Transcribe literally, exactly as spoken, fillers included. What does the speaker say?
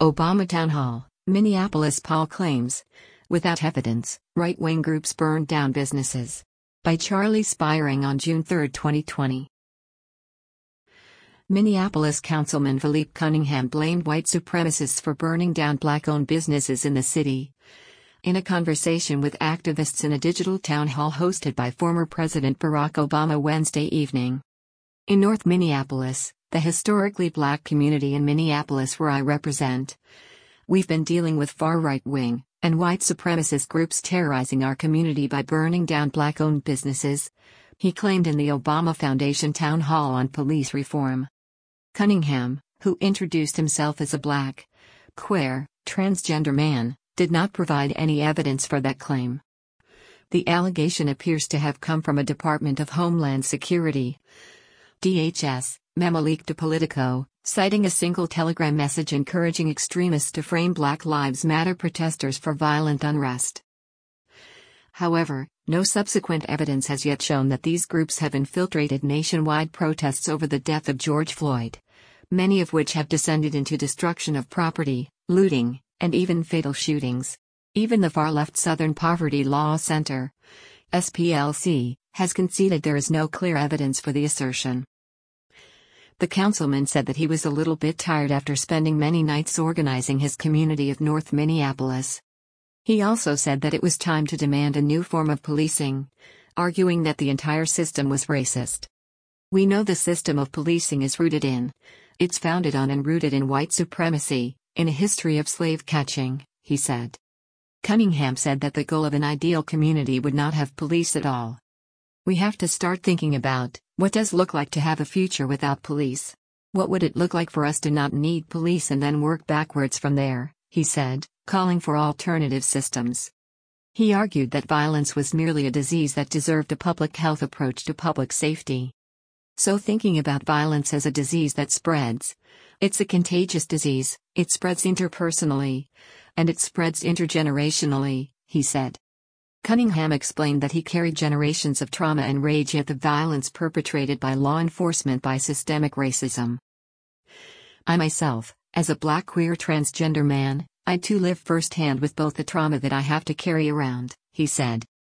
Obama Town Hall, Minneapolis. Paul claims, without evidence, right-wing groups burned down businesses. By Charlie Spiring on June third, twenty twenty. Minneapolis Councilman Philippe Cunningham blamed white supremacists for burning down black-owned businesses in the city. In a conversation with activists in a digital town hall hosted by former President Barack Obama Wednesday evening. In North Minneapolis, the historically black community in Minneapolis where I represent, we've been dealing with far right-wing and white supremacist groups terrorizing our community by burning down black-owned businesses, he claimed in the Obama Foundation town hall on police reform. Cunningham, who introduced himself as a black, queer, transgender man, did not provide any evidence for that claim. The allegation appears to have come from a Department of Homeland Security D H S memo leaked to Politico, citing a single Telegram message encouraging extremists to frame Black Lives Matter protesters for violent unrest. However, no subsequent evidence has yet shown that these groups have infiltrated nationwide protests over the death of George Floyd, many of which have descended into destruction of property, looting, and even fatal shootings. Even the far-left Southern Poverty Law Center, S P L C, has conceded there is no clear evidence for the assertion. The councilman said that he was a little bit tired after spending many nights organizing his community of North Minneapolis. He also said that it was time to demand a new form of policing, arguing that the entire system was racist. We know the system of policing is rooted in, it's founded on and rooted in white supremacy, in a history of slave catching, he said. Cunningham said that the goal of an ideal community would not have police at all. We have to start thinking about, what does it look like to have a future without police? What would it look like for us to not need police and then work backwards from there, he said, calling for alternative systems. He argued that violence was merely a disease that deserved a public health approach to public safety. So thinking about violence as a disease that spreads, it's a contagious disease, it spreads interpersonally, and it spreads intergenerationally, he said. Cunningham explained that he carried generations of trauma and rage at the violence perpetrated by law enforcement by systemic racism. I myself, as a black queer transgender man, I too live firsthand with both the trauma that I have to carry around, he said.